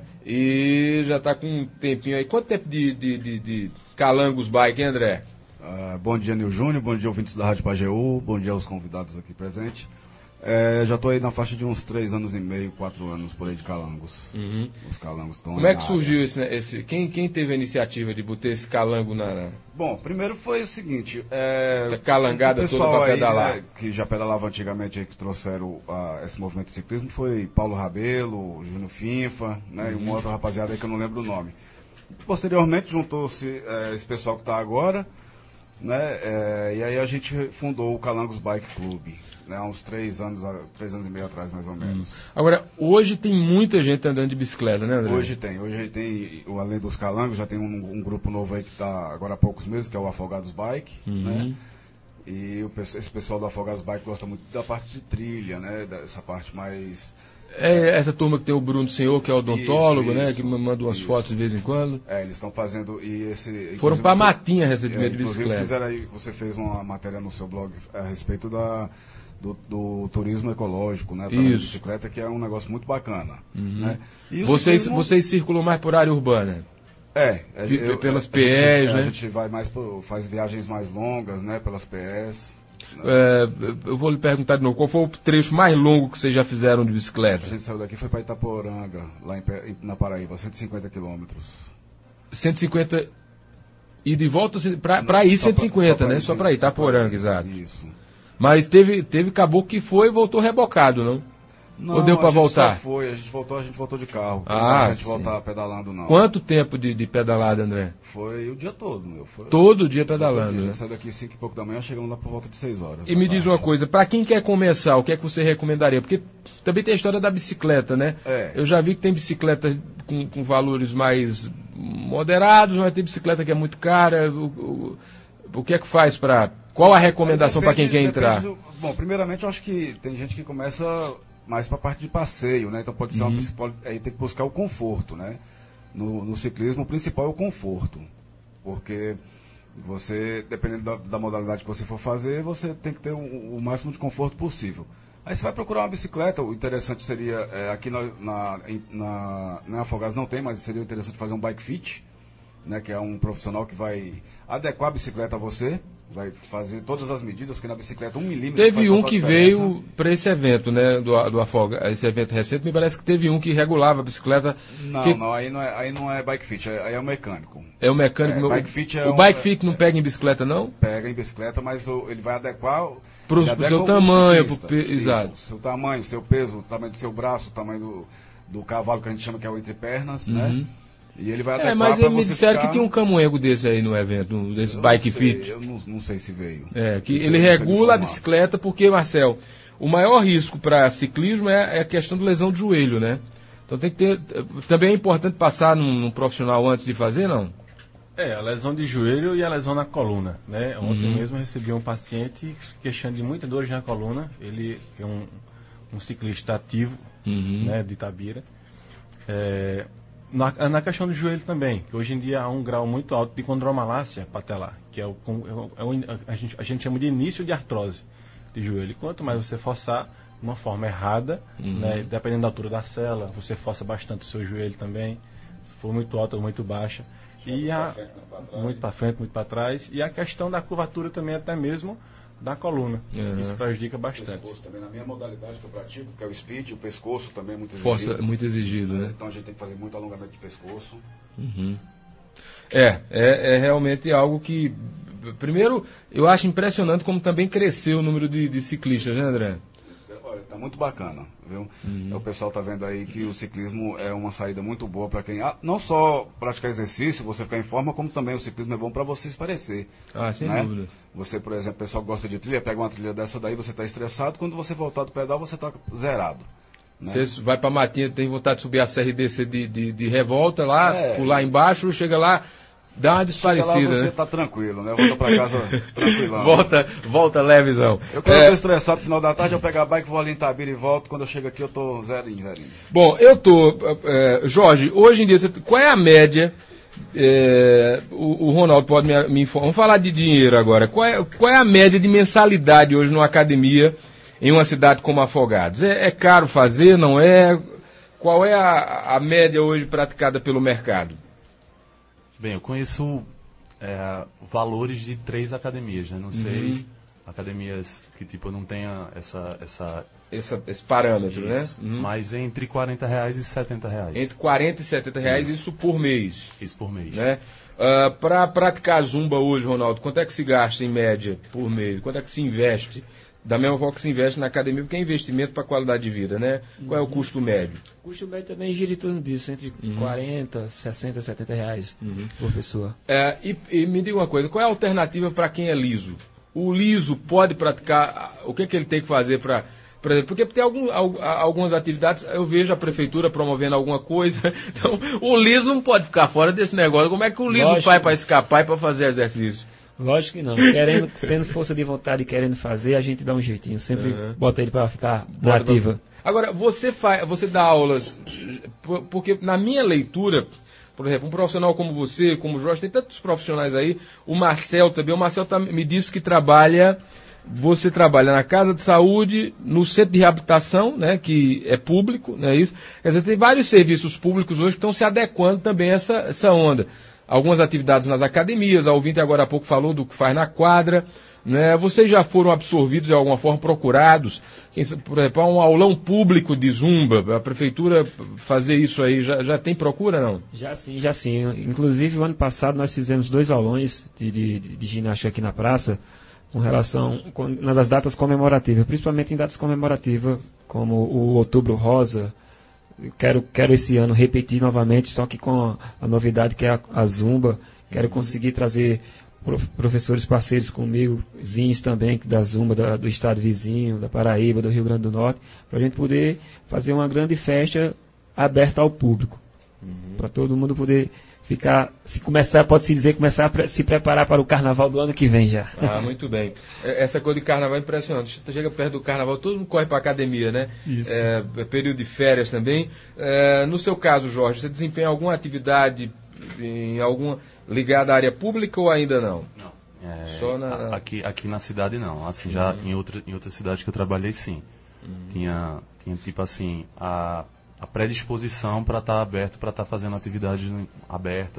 E já está com um tempinho aí. Quanto tempo de, de, de, de Calangos Bike, hein, André? Uh, bom dia, Nil Júnior, bom dia, ouvintes da Rádio Pajeú, bom dia aos convidados aqui presentes. É, já estou aí na faixa de uns três anos e meio, quatro anos por aí de Calangos. Uhum. Os Calangos estão. Como é que surgiu esse, esse quem, quem teve a iniciativa de botar esse calango na... na... Bom, primeiro foi o seguinte... É, essa calangada toda para pedalar. Né, que já pedalava antigamente aí, que trouxeram uh, esse movimento de ciclismo, foi Paulo Rabelo, Júnior Finfa, né, uhum. e uma outra rapaziada aí que eu não lembro o nome. Posteriormente juntou-se é, esse pessoal que está agora, né, é, e aí a gente fundou o Calangos Bike Club. Né, há uns três anos, três anos e meio atrás, mais ou menos. Hum. Agora, hoje tem muita gente andando de bicicleta, né, André? Hoje tem. Hoje tem, além dos Calangos, já tem um, um grupo novo aí que está agora há poucos meses, que é o Afogados Bike, uhum. né? E o, esse pessoal do Afogados Bike gosta muito da parte de trilha, né? Dessa parte mais... É essa turma que tem o Bruno Senhor, que é odontólogo, isso, né? Isso, que me manda umas isso. fotos de vez em quando. É, eles estão fazendo... E esse, Foram para a Matinha recentemente é, de bicicleta. Fizeram aí, você fez uma matéria no seu blog a respeito da... Do, do turismo ecológico, né? Para a bicicleta, que é um negócio muito bacana. Uhum. Né? E vocês, ciclismo... vocês circulam mais por área urbana? É. é eu, pelas a P Es, gente, né? A gente vai mais por, faz viagens mais longas, né? Pelas P Es. Né? É, eu vou lhe perguntar de novo, qual foi o trecho mais longo que vocês já fizeram de bicicleta? A gente saiu daqui, foi para Itaporanga, lá em, na Paraíba, cento e cinquenta quilômetros. cento e cinquenta e de volta para ir cento e cinquenta, pra, né? Só para ir, Itaporanga, exato. Isso. Mas teve, teve caboclo que foi e voltou rebocado, não? Não, ou deu para voltar? Só foi, a gente voltou, a gente voltou de carro. Ah, não a gente sim. voltar pedalando, não. Quanto tempo de, de pedalada, André? Foi o dia todo, meu. Foi, todo dia pedalando, todo dia. né? Já saiu daqui cinco e pouco da manhã, chegamos lá por volta de seis horas. E me tarde. Diz uma coisa, para quem quer começar, o que é que você recomendaria? Porque também tem a história da bicicleta, né? É. Eu já vi que tem bicicleta com, com valores mais moderados, mas tem bicicleta que é muito cara. O, o, o que é que faz para... Qual a recomendação para quem quer entrar? Do, bom, primeiramente eu acho que tem gente que começa mais para a parte de passeio, né? Então pode ser uhum. uma pode, aí tem que buscar o conforto, né? No, no ciclismo o principal é o conforto, porque você, dependendo da, da modalidade que você for fazer, você tem que ter o, o máximo de conforto possível. Aí você vai procurar uma bicicleta, o interessante seria, é, aqui na, na, na, na Afogados não tem, mas seria interessante fazer um bike fit, né? Que é um profissional que vai adequar a bicicleta a você, vai fazer todas as medidas, porque na bicicleta um milímetro... Teve um que veio para esse evento, né, do, do Afoga, esse evento recente, me parece que teve um que regulava a bicicleta... Não, que... não, aí não, é, aí não é bike fit, aí é o mecânico. É o mecânico... É, meu... bike fit é o um... bike fit não pega em bicicleta, não? Pega em bicicleta, mas o, ele vai adequar... Para o seu tamanho, pro pe... Isso, exato. Seu tamanho, seu peso, o tamanho do seu braço, o tamanho do, do cavalo, que a gente chama que é o entrepernas, uhum. né? E ele vai adequar. É, mas eles me disseram ficar... que tinha um caminhongo desse aí no evento, desse eu bike não sei, fit. Eu não, não sei se veio. É, que sei, ele regula a bicicleta porque, Marcel, o maior risco para ciclismo é, é a questão de lesão de joelho, né? Então tem que ter. Também é importante passar num, num profissional antes de fazer, não? É, a lesão de joelho e a lesão na coluna, né? Ontem Uhum. mesmo eu recebi um paciente queixando de muita dor na coluna. Ele é um, um ciclista ativo, uhum. né, de Itabira. É, na, na questão do joelho também, que hoje em dia há um grau muito alto de condromalácia patelar, que é o, é o a, gente, a gente chama de início de artrose de joelho. Quanto mais você forçar de uma forma errada, uhum. né, dependendo da altura da célula, você força bastante o seu joelho também, se for muito alta ou muito baixa. E a, muito para frente, muito para trás. E a questão da curvatura também, até mesmo da coluna. Uhum. Isso prejudica bastante. O pescoço também, na minha modalidade que eu pratico, que é o speed, o pescoço também é muito exigido. Força muito exigido, né? Então a gente tem que fazer muito alongamento de pescoço. Uhum. É, é, é realmente algo que... Primeiro, eu acho impressionante como também cresceu o número de, de ciclistas, né, André? Olha, tá muito bacana, viu? Uhum. O pessoal tá vendo aí que o ciclismo é uma saída muito boa para quem... Ah, não só praticar exercício, você ficar em forma, como também o ciclismo é bom para você esparecer. Ah, sem né? dúvida. Você, por exemplo, o pessoal que gosta de trilha, pega uma trilha dessa daí, você tá estressado, quando você voltar do pedal, você tá zerado. Né? Você vai pra matinha, tem vontade de subir a serra e descer de, de, de revolta lá, é, pular embaixo, chega lá... Dá uma desparecida, chega lá, você né? tá tranquilo, né? Volta pra casa tranquilão. volta, volta levezão. Eu quando é... eu tô estressado no final da tarde, eu pego a bike, vou ali em Itabira e volto. Quando eu chego aqui, eu tô zerinho, zerinho. Bom, eu tô... É, Jorge, hoje em dia, você, qual é a média... É, o, o Ronaldo pode me, me informar. Vamos falar de dinheiro agora. Qual é, qual é a média de mensalidade hoje numa academia em uma cidade como Afogados? É, é caro fazer, não é? Qual é a, a média hoje praticada pelo mercado? Bem, eu conheço é, valores de três academias, né? Não uhum. sei, academias que tipo não tenha essa... essa... Essa, esse parâmetro, isso, né? Uhum. Mas entre quarenta reais e setenta reais. Entre quarenta e setenta reais, isso, isso por mês. Isso por mês. Né? Uh, Para praticar zumba hoje, Ronaldo, quanto é que se gasta em média por mês? Quanto é que se investe? Da mesma forma que se investe na academia, porque é investimento para a qualidade de vida, né? Qual é o custo médio? O custo médio também gira em torno disso, entre uhum. quarenta, sessenta, setenta reais uhum. por pessoa. É, e, e me diga uma coisa, qual é a alternativa para quem é liso? O liso pode praticar, o que, é que ele tem que fazer para... Porque tem algum, algumas atividades, eu vejo a prefeitura promovendo alguma coisa, então o liso não pode ficar fora desse negócio. Como é que o liso Lógico. faz para escapar e para fazer exercício? Lógico que não. Querendo, tendo força de vontade e querendo fazer, a gente dá um jeitinho. Sempre uhum. bota ele para ficar na ativa. Agora, você, faz, você dá aulas, porque na minha leitura, por exemplo, um profissional como você, como o Jorge, tem tantos profissionais aí, o Marcel também, o Marcel tá, me disse que trabalha... Você trabalha na casa de saúde, no centro de reabilitação, né, que é público, não é isso? Quer dizer, tem vários serviços públicos hoje que estão se adequando também a essa, essa onda. Algumas atividades nas academias, a ouvinte agora há pouco falou do que faz na quadra, né? Vocês já foram absorvidos de alguma forma, procurados? Quem, por exemplo, um aulão público de zumba, a prefeitura fazer isso aí, já, já tem procura, não? Já sim, já sim. Inclusive, o ano passado nós fizemos dois aulões de, de, de ginástica aqui na praça, com relação com, nas datas comemorativas, principalmente em datas comemorativas, como o Outubro Rosa. Eu quero, quero esse ano repetir novamente, só que com a, a novidade que é a, a Zumba. Quero conseguir trazer prof, professores parceiros comigo, vizinhos também, da Zumba, da, do estado vizinho, da Paraíba, do Rio Grande do Norte, para a gente poder fazer uma grande festa aberta ao público. Uhum. Para todo mundo poder... ficar, se começar, pode-se dizer, começar a pre- se preparar para o carnaval do ano que vem já. Ah, muito bem. Essa coisa de carnaval é impressionante. Você chega perto do carnaval, todo mundo corre para a academia, né? Isso. É, período de férias também. É, no seu caso, Jorge, você desempenha alguma atividade em alguma ligada à área pública ou ainda não? Não. É, Só na... aqui, aqui na cidade não. Assim, já uhum. em, outra, em outra cidade que eu trabalhei, sim. Uhum. Tinha, tinha tipo assim, a... a predisposição para estar tá aberto, para estar tá fazendo atividades abertas,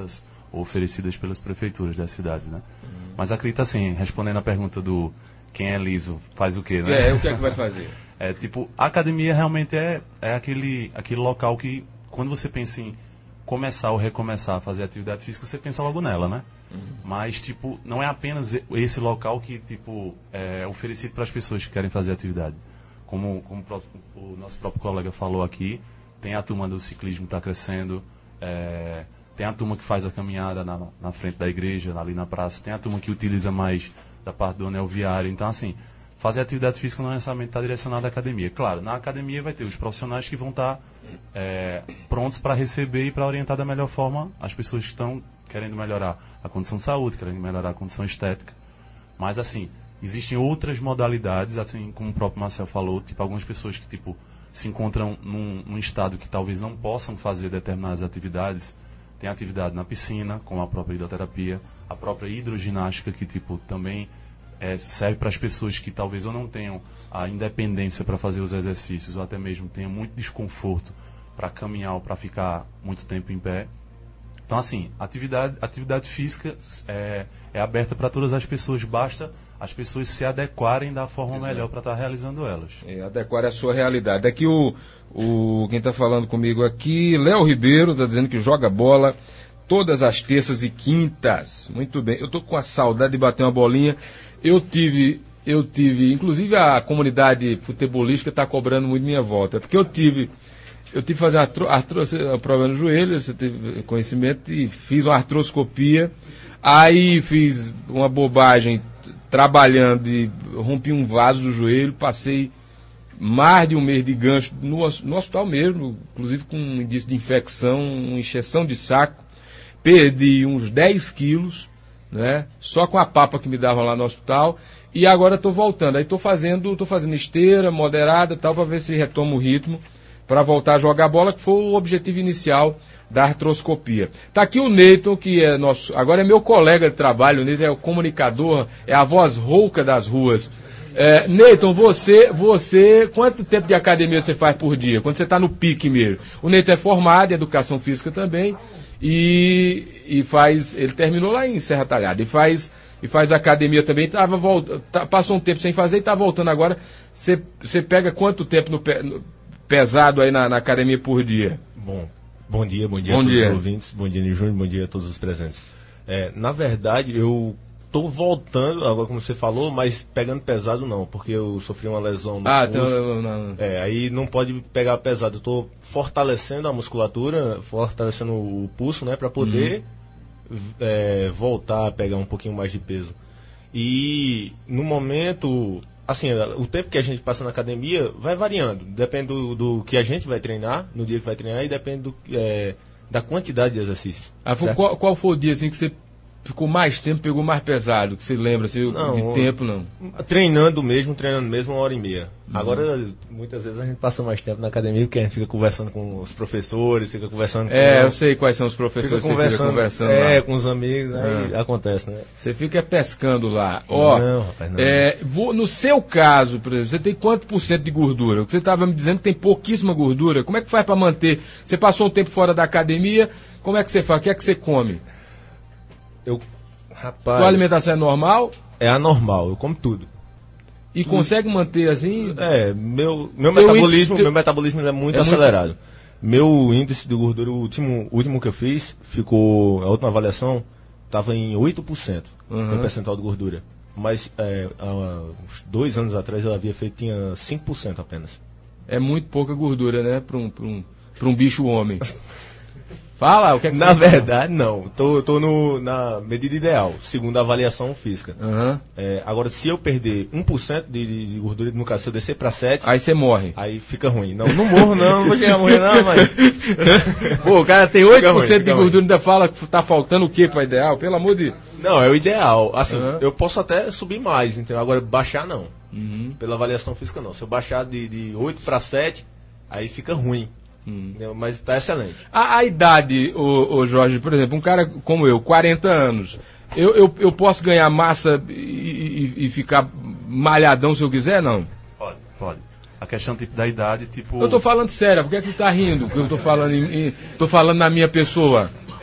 ou oferecidas pelas prefeituras das cidades, né? Uhum. Mas acredito assim, respondendo a pergunta do quem é liso faz o quê, né? É, o que é que vai fazer? É tipo, a academia realmente é, é aquele, aquele local que, quando você pensa em começar ou recomeçar a fazer atividade física, você pensa logo nela, né? Uhum. Mas, tipo, não é apenas esse local que, tipo, é oferecido para as pessoas que querem fazer atividade. Como, como o nosso próprio colega falou aqui, tem a turma do ciclismo que está crescendo, é, tem a turma que faz a caminhada na, na frente da igreja, ali na praça, tem a turma que utiliza mais da parte do anel viário. Então, assim, fazer atividade física não necessariamente está direcionado à academia. Claro, na academia vai ter os profissionais que vão estar é, prontos para receber e para orientar da melhor forma as pessoas que estão querendo melhorar a condição de saúde, querendo melhorar a condição estética. Mas, assim, existem outras modalidades, assim como o próprio Marcel falou, tipo, algumas pessoas que, tipo, se encontram num, num estado que talvez não possam fazer determinadas atividades. Tem atividade na piscina, como a própria hidroterapia, a própria hidroginástica, que, tipo, também é, serve para as pessoas que talvez ou não tenham a independência para fazer os exercícios, ou até mesmo tenham muito desconforto para caminhar ou para ficar muito tempo em pé. Então, assim, atividade, atividade física é, é aberta para todas as pessoas, basta as pessoas se adequarem da forma Exato. melhor para estar realizando elas. É, adequar a sua realidade. Aqui o, o quem está falando comigo aqui, Léo Ribeiro, está dizendo que joga bola todas as terças e quintas. Muito bem. Eu estou com a saudade de bater uma bolinha. Eu tive, eu tive, inclusive a comunidade futebolística está cobrando muito minha volta, porque eu tive... Eu tive que fazer uma artrose, um problema no joelho, você teve conhecimento, e fiz uma artroscopia. Aí fiz uma bobagem trabalhando e rompi um vaso do joelho, passei mais de um mês de gancho no, no hospital mesmo, inclusive com um indício de infecção, uma injeção de saco. Perdi uns dez quilos, né? Só com a papa que me davam lá no hospital. E agora estou voltando. Aí estou fazendo, estou fazendo esteira moderada, tal, para ver se retomo o ritmo, para voltar a jogar bola, que foi o objetivo inicial da artroscopia. Está aqui o Neyton, que é nosso, agora é meu colega de trabalho. O Neyton é o comunicador, é a voz rouca das ruas. É, Neyton, você, você, quanto tempo de academia você faz por dia? Quando você está no pique mesmo? O Neyton é formado em educação física também, e, e faz, ele terminou lá em Serra Talhada, e faz, e faz academia também, tava, volta, tá, passou um tempo sem fazer e está voltando agora. Você, você pega quanto tempo no pé... No, pesado aí na, na academia por dia? Bom, bom dia, bom dia bom a todos dia. os ouvintes, bom dia Júnior, bom dia a todos os presentes. É, na verdade, eu tô voltando, agora como você falou, mas pegando pesado não, porque eu sofri uma lesão no ah, pulso. Então, não, não. É, aí não pode pegar pesado. Eu tô fortalecendo a musculatura, fortalecendo o pulso, né, para poder uhum. é, voltar a pegar um pouquinho mais de peso. E no momento... Assim, o tempo que a gente passa na academia vai variando, depende do, do que a gente vai treinar, no dia que vai treinar, e depende do, é, da quantidade de exercício. Ah, qual, qual foi o dia assim que você ficou mais tempo, pegou mais pesado, que você lembra assim, não, de tempo, não? Treinando mesmo, treinando mesmo uma hora e meia. Uhum. Agora, muitas vezes a gente passa mais tempo na academia porque a gente fica conversando com os professores, fica conversando com... É, eu sei quais são os professores, fica conversando, você fica conversando É, lá. com os amigos, aí ah. acontece, né? Você fica pescando lá. Ó, não, rapaz, não. É, vou, no seu caso, por exemplo, você tem quanto por cento de gordura? O que você estava me dizendo que tem pouquíssima gordura. Como é que faz para manter? Você passou um tempo fora da academia, como é que você faz? O que é que você come? Eu... Rapaz, sua alimentação é normal? É anormal, eu como tudo. E tudo. Consegue manter assim? É, meu, meu metabolismo, índice, meu metabolismo é muito é acelerado. Muito... Meu índice de gordura, o último, o último que eu fiz, ficou, a última avaliação, estava em oito por cento, uhum. no percentual de gordura. Mas é, há uns dois anos atrás eu havia feito, tinha cinco por cento apenas. É muito pouca gordura, né, para um, pra um, pra um bicho homem. Fala, o que é que Na verdade, não. Tô, tô no, na medida ideal, segundo a avaliação física. Uhum. É, agora, se eu perder um por cento de, de gordura, no caso, se eu descer para sete... Aí você morre. Aí fica ruim. Não, não morro não, não vou chegar a morrer não, mas... Pô, o cara tem oito por cento de gordura e ainda fala que tá faltando o quê para ideal? Pelo amor de... Não, é o ideal. Assim, uhum. eu posso até subir mais, entendeu? Agora, baixar não. Uhum. Pela avaliação física não. Se eu baixar de, de oito para sete, aí fica ruim. Hum. Mas está excelente. A, a idade, o, o Jorge, por exemplo, um cara como eu, quarenta anos, eu, eu, eu posso ganhar massa e, e, e ficar malhadão se eu quiser, não? Pode, pode. A questão tipo, da idade, tipo... Eu tô falando sério, por que é que tu tá rindo? Que eu tô falando, em, em, tô falando na minha pessoa.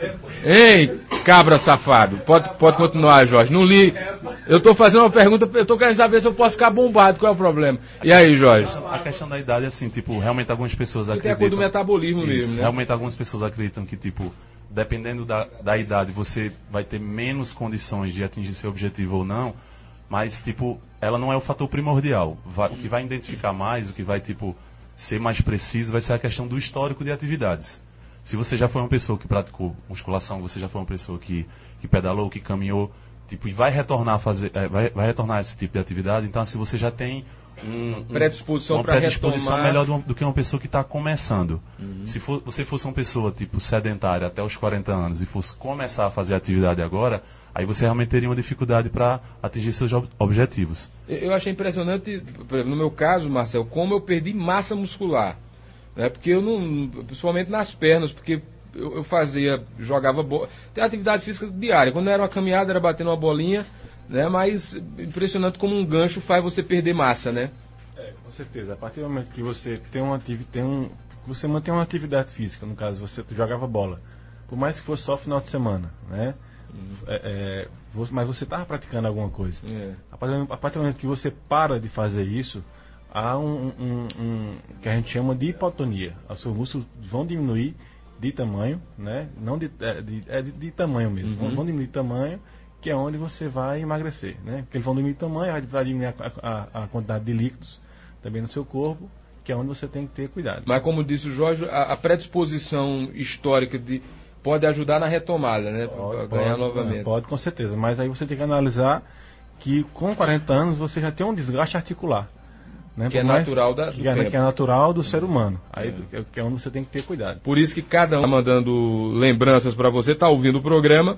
Ei, cabra safado. Pode, pode continuar, Jorge. Não li. Eu estou fazendo uma pergunta, eu estou querendo saber se eu posso ficar bombado. Qual é o problema? E aí, Jorge? A questão da idade é assim, tipo, realmente algumas pessoas Porque acreditam... é a coisa do metabolismo Isso, mesmo, né? Realmente algumas pessoas acreditam que, tipo, dependendo da, da idade, você vai ter menos condições de atingir seu objetivo ou não, mas, tipo, ela não é o fator primordial. Vai, o que vai identificar mais, o que vai, tipo, ser mais preciso, vai ser a questão do histórico de atividades. Se você já foi uma pessoa que praticou musculação, você já foi uma pessoa que, que pedalou, que caminhou, tipo, e vai retornar a fazer, é, vai, vai retornar a esse tipo de atividade, então se você já tem um, um, predisposição uma para predisposição retomar... melhor do, do que uma pessoa que está começando. Uhum. Se for, você fosse uma pessoa tipo sedentária até os quarenta anos e fosse começar a fazer atividade agora, aí você realmente teria uma dificuldade para atingir seus ob objetivos. Eu achei impressionante, no meu caso, Marcel, como eu perdi massa muscular. Né? Porque eu não, principalmente nas pernas, porque eu, eu fazia, jogava bola, tem atividade física diária, quando era uma caminhada era batendo uma bolinha, né? Mas impressionante como um gancho faz você perder massa, né? É, com certeza, a partir do momento que você tem uma atividade, tem um, você mantém uma atividade física, no caso você jogava bola, por mais que fosse só final de semana, né? Uhum. É, é, mas você estava praticando alguma coisa. É. A, partir, a partir do momento que você para de fazer isso, há um, um, um que a gente chama de hipotonia. Os seus músculos vão diminuir de tamanho, né? Não de, de, é de, de tamanho mesmo. Uhum. Vão diminuir de tamanho, que é onde você vai emagrecer, né? Porque eles vão diminuir de tamanho, vai diminuir a, a, a quantidade de líquidos também no seu corpo, que é onde você tem que ter cuidado. Mas como disse o Jorge, a, a predisposição histórica de, pode ajudar na retomada, né? Para ganhar pode, novamente. Pode, com certeza. Mas aí você tem que analisar que com quarenta anos você já tem um desgaste articular. Né? Que é natural da, do que, é, que é natural do ser humano. Aí é. que é onde você tem que ter cuidado. Por isso que cada um está mandando lembranças para você, está ouvindo o programa,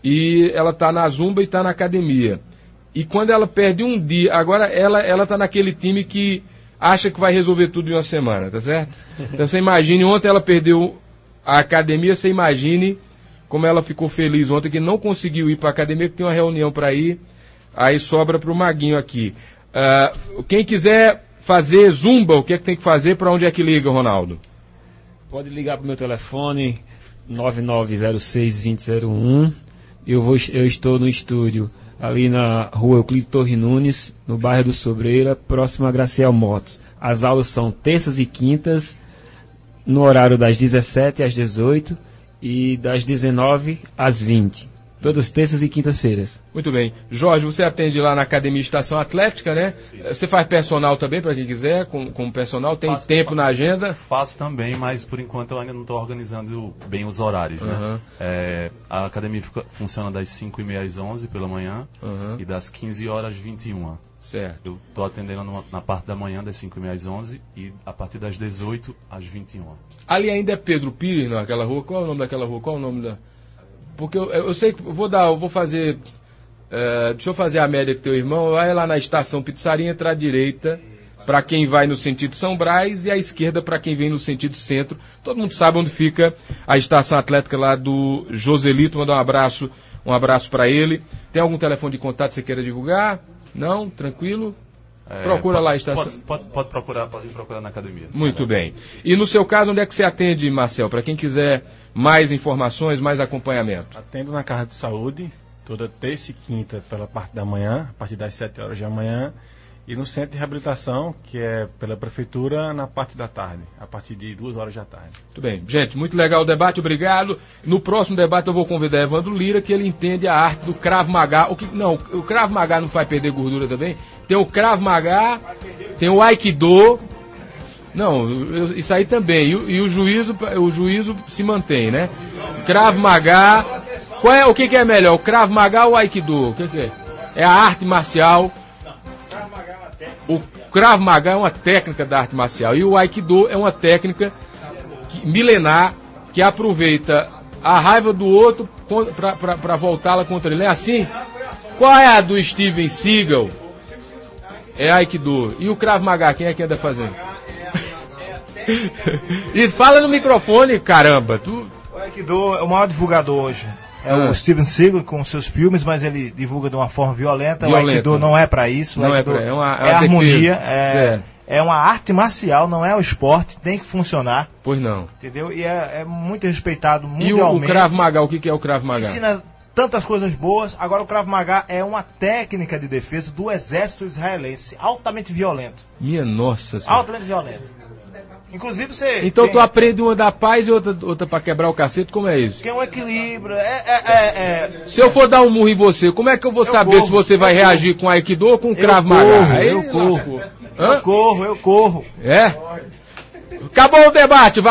e ela está na zumba e está na academia. E quando ela perde um dia, agora ela ela está naquele time que acha que vai resolver tudo em uma semana, tá certo? Então você imagine, ontem ela perdeu a academia, você imagine como ela ficou feliz ontem que não conseguiu ir para a academia, que tem uma reunião para ir, aí sobra para o Maguinho aqui. Uh, quem quiser fazer zumba, o que é que tem que fazer? Para onde é que liga, Ronaldo? Pode ligar para o meu telefone nove nove zero seis, dois zero zero um. Eu, vou, eu estou no estúdio ali na rua Euclides Torre Nunes, no bairro do Sobreira, próximo a Graciel Motos. As aulas são terças e quintas, no horário das dezessete às dezoito e das dezenove às vinte. Todas terças e quintas-feiras. Muito bem. Jorge, você atende lá na Academia Estação Atlética, né? Isso. Você faz personal também, para quem quiser, com, com personal? Tem faço, tempo na agenda? Faço também, mas por enquanto eu ainda não estou organizando bem os horários, né? Uhum. É, a academia fica, funciona das cinco e meia às onze pela manhã, uhum, e das quinze horas às vinte e uma. Certo. Eu estou atendendo numa, na parte da manhã, das cinco e meia às onze, e a partir das dezoito às vinte e uma. Ali ainda é Pedro Pires, naquela rua? Qual é o nome daquela rua? Qual é o nome da... Porque eu, eu sei que vou dar, eu vou fazer, uh, deixa eu fazer a média com teu irmão, vai lá na estação Pizzaria, entrar à direita para quem vai no sentido São Brás e à esquerda para quem vem no sentido centro. Todo mundo sabe onde fica a estação atlética lá do Joselito, mandar um abraço, um abraço para ele. Tem algum telefone de contato que você queira divulgar? Não? Tranquilo? É, Procura pode, lá a estação. Pode, pode, pode procurar, pode procurar na academia. Muito bem. E no seu caso, onde é que você atende, Marcel? Para quem quiser mais informações, mais acompanhamento. Atendo na Casa de Saúde, toda terça e quinta pela parte da manhã, a partir das sete horas da manhã. E no Centro de Reabilitação, que é pela Prefeitura, na parte da tarde, a partir de duas horas da tarde. Muito bem. Gente, muito legal o debate, obrigado. No próximo debate eu vou convidar Evandro Lira, que ele entende a arte do Krav Maga. O que, não, o Krav Maga não faz perder gordura também? Tem o Krav Maga, tem o Aikido. Não, eu, isso aí também. E, e o, juízo, o juízo se mantém, né? Krav Maga. Qual é, o que, que é melhor, o Krav Maga ou o Aikido? O que, que é? É a arte marcial. O Krav Maga é uma técnica da arte marcial e o Aikido é uma técnica que, milenar que aproveita a raiva do outro para voltá-la contra ele. É assim? Qual é a do Steven Seagal? É Aikido. E o Krav Maga, quem é que anda fazendo? Isso, fala no microfone, caramba. Tu... O Aikido é o maior divulgador hoje. É ah. o Steven Seagal com seus filmes, mas ele divulga de uma forma violenta. violenta. O Aikido não é para isso. Não o Aikido é, pra, é, uma, é, é uma harmonia, é, É uma arte marcial, não é o esporte, tem que funcionar. Pois não. Entendeu? E é, é muito respeitado E o, mundialmente. o Krav Maga, o que, que é o Krav Maga? Ensina tantas coisas boas. Agora o Krav Maga é uma técnica de defesa do exército israelense, altamente violento. Minha nossa senhora. Altamente violento. Inclusive você... Então tem, tu aprende uma da paz e outra, outra pra quebrar o cacete, como é isso? tem um equilíbrio. É, é, é, é... Se eu for dar um murro em você, como é que eu vou Eu saber corro, se você vai eu reagir com Aikido ou com Eu Krav corro, Maga? Aí eu corro. lascou. Eu Hã? corro, eu corro. É? Acabou o debate, vai.